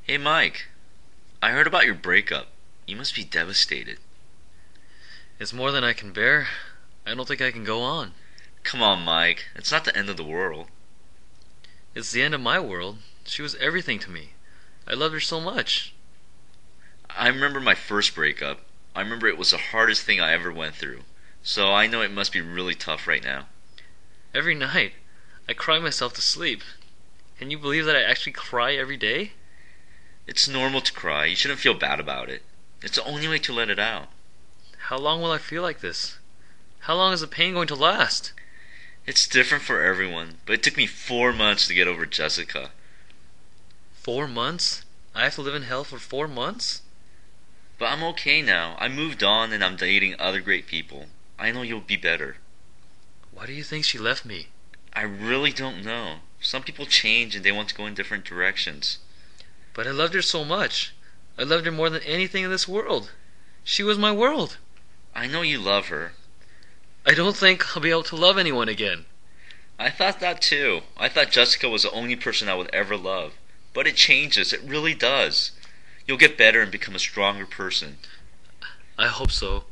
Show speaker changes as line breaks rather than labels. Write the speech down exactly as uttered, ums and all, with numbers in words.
Hey Mike, I heard about your breakup. You must be devastated.
It's more than I can bear. I don't think I can go on.
Come on, Mike. It's not the end of the world.
It's the end of my world. She was everything to me. I loved her so much.
I remember my first breakup. I remember it was the hardest thing I ever went through. So I know it must be really tough right now.
Every night, I cry myself to sleep. Can you believe that I actually cry every day?
It's normal to cry. You shouldn't feel bad about it. It's the only way to let it out.
How long will I feel like this? How long is the pain going to last?
It's different for everyone, but it took me four months to get over Jessica.
Four months? I have to live in hell for four months?
But I'm okay now. I moved on and I'm dating other great people. I know you'll be better.
Why do you think she left me?
I really don't know. Some people change and they want to go in different directions.
But I loved her so much. I loved her more than anything in this world. She was my world.
I know you love her.
I don't think I'll be able to love anyone again.
I thought that too. I thought Jessica was the only person I would ever love. But it changes. It really does. You'll get better and become a stronger person.
I hope so.